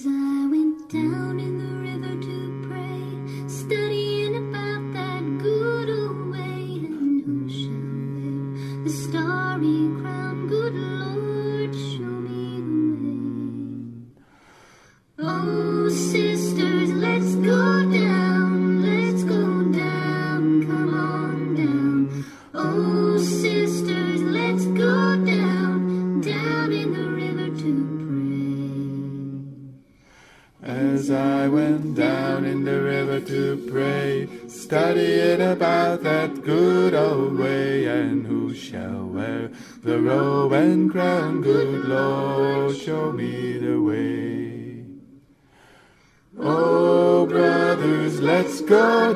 As I went down in the river to pray, studying about that good old way, and who shall wear the starry crown? Good Lord, show me the way. Oh, sisters, let's go down, come on down. Oh, sisters, let's go down in the river to pray. As I went down in the river to pray, studying about that good old way, and who shall wear the robe and crown? Good Lord, show me the way. Oh, brothers, let's go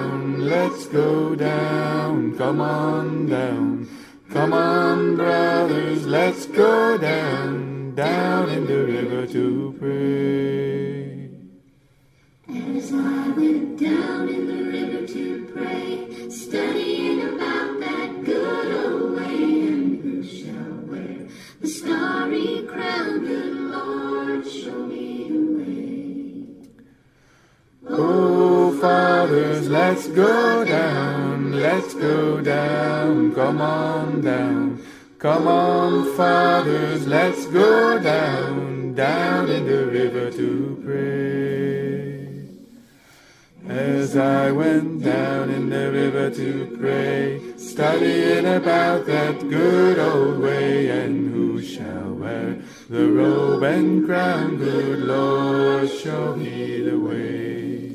down, come on down. Come on, brothers, let's go down in the river to pray. As I went down in the river to pray, studying about that good old way, and who shall wear the starry crown? Good Lord, show me the way. Oh, fathers, let's go down, come on down. Come on, fathers, let's go down in the river to pray. As I went down in the river to pray, studying about that good old way, and who shall wear the robe and crown? Good Lord, show me the way.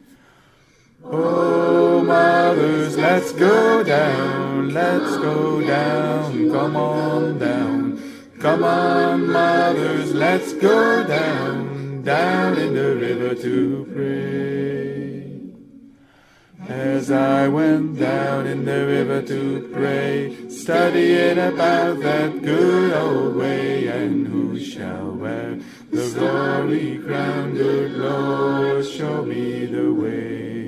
Oh, mothers, let's go down, come on down. Come on, mothers, let's go down in the river to pray. As I went down in the river to pray, studying about that good old way, and who shall wear the glory crown? Good Lord, show me the way.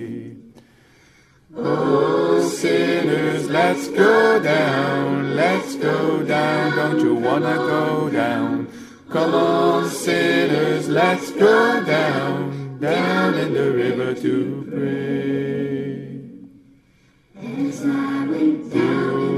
Oh, sinners, let's go down, don't you wanna go down? Come on, sinners, let's go down in the river to pray. As I went down